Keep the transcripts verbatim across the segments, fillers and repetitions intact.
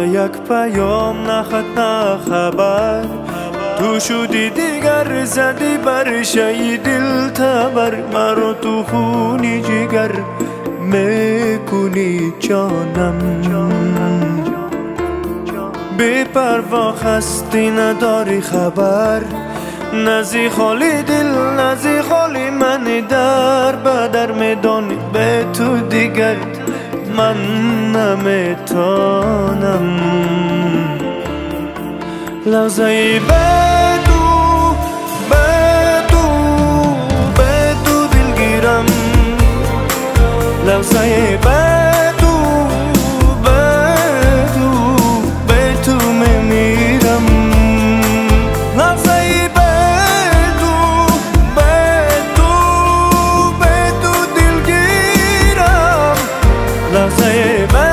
یک پیام نه خط نه خبر، تو شدی دیگر زدی بر شی دل تبر، مرا تو خونی جگر میکنی جانم. بی پروا خستی نداری خبر، نزی خالی دل نزی خالی من در بدر میدانی به تو دیگر من نمیتانم. لحظه به تو به تو به تو دلگیرم، لحظه به تو به تو به تو میمیرم، لحظه به تو به تو به تو دلگیرم، لحظه به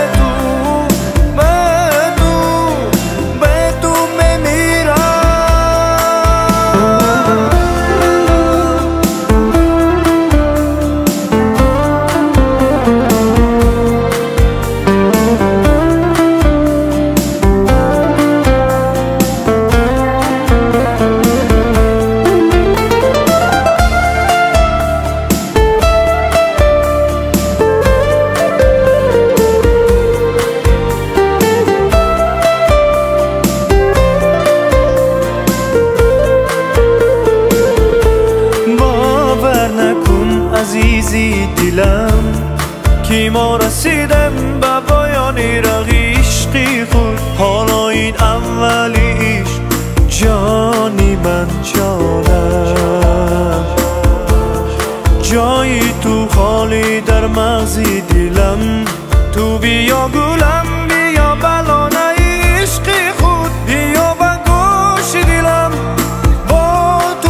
عزیزی دلم که ما رسیدم به پایانی را عشقی خود، حالا این اولی عشق جانی من جانم، جایی تو خالی در مغزی دلم، تو بیا گلم بیا بلانه عشقی خود، بیا به گوش دلم با تو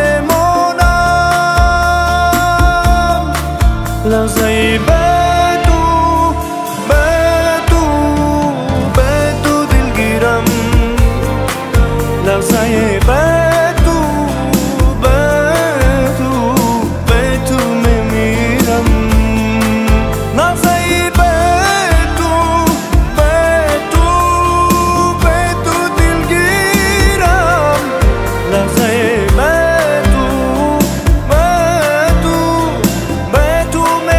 میمانم، لحظه به تو به تو به تو دلگیرم، لحظه به تو به تو به تو میمیرم، لحظه به تو به تو به تو دلگیرم، لحظه به تو به تو به تو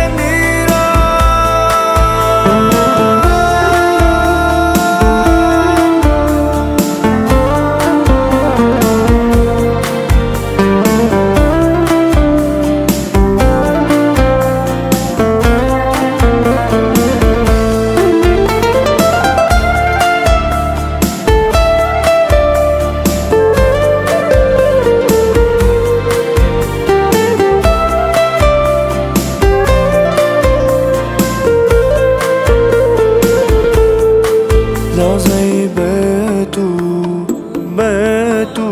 لحظه به تو به تو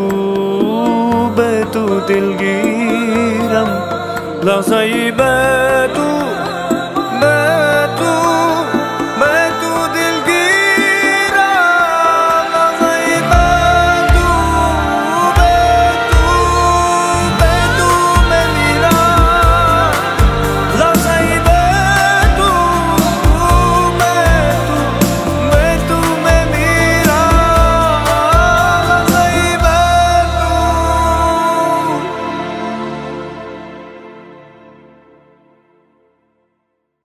به تو دلگیرم، لحظه به تو